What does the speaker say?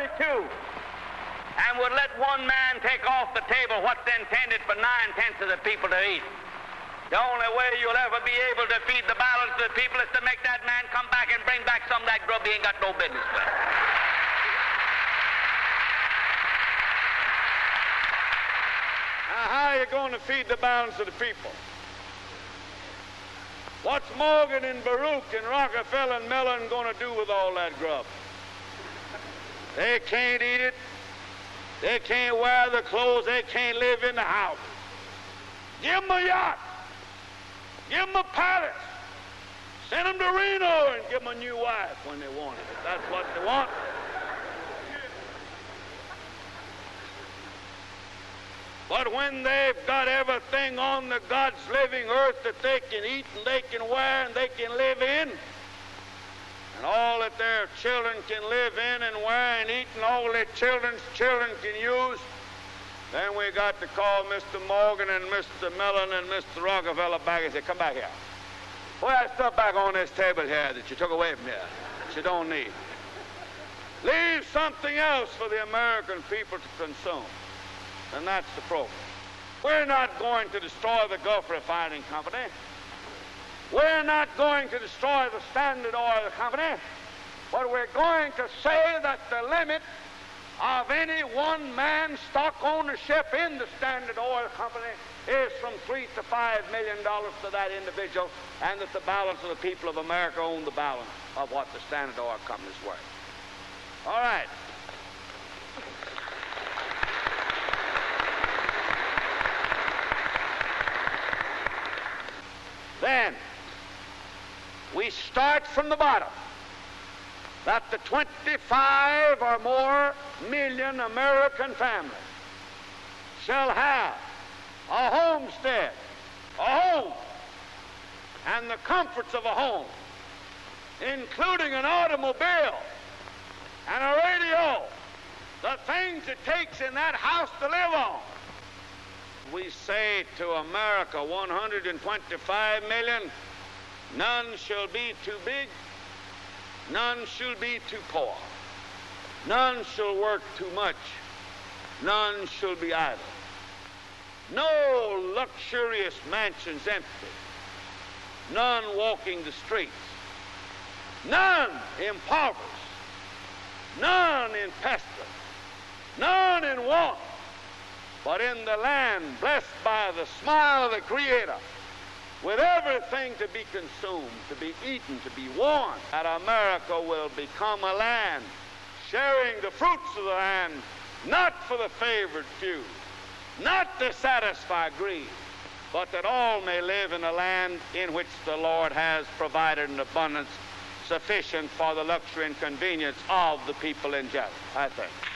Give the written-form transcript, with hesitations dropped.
and would let one man take off the table what's intended for 9/10 of the people to eat. The only way you'll ever be able to feed the balance of the people is to make that man come back and bring back some of that grub he ain't got no business with. Now, how are you going to feed the balance of the people? What's Morgan and Baruch and Rockefeller and Mellon going to do with all that grub? They can't eat it. They can't wear the clothes. They can't live in the house. Give them a yacht. Give them a palace. Send them to Reno and give them a new wife when they want it. If that's what they want. But when they've got everything on the God's living earth that they can eat and they can wear and they can live in, and all that their children can live in and wear and eat and all their children's children can use, then we got to call Mr. Morgan and Mr. Mellon and Mr. Rockefeller back and say, come back here. Put that stuff back on this table here that you took away from here, that you don't need. Leave something else for the American people to consume. And that's the program. We're not going to destroy the Gulf Refining Company. We're not going to destroy the Standard Oil Company. But we're going to say that the limit of any one man's stock ownership in the Standard Oil Company is from $3 to $5 million to that individual, and that the balance of the people of America own the balance of what the Standard Oil Company is worth. All right. Then we start from the bottom, that the 25 or more million American families shall have a homestead, a home, and the comforts of a home, including an automobile and a radio, the things it takes in that house to live on. We say to America, 125 million, none shall be too big, none shall be too poor, none shall work too much, none shall be idle. No luxurious mansions empty, none walking the streets, none impoverished, none in pestilence, none in want, but in the land blessed by the smile of the Creator, with everything to be consumed, to be eaten, to be worn, that America will become a land sharing the fruits of the land, not for the favored few, not to satisfy greed, but that all may live in a land in which the Lord has provided an abundance sufficient for the luxury and convenience of the people in general, I think.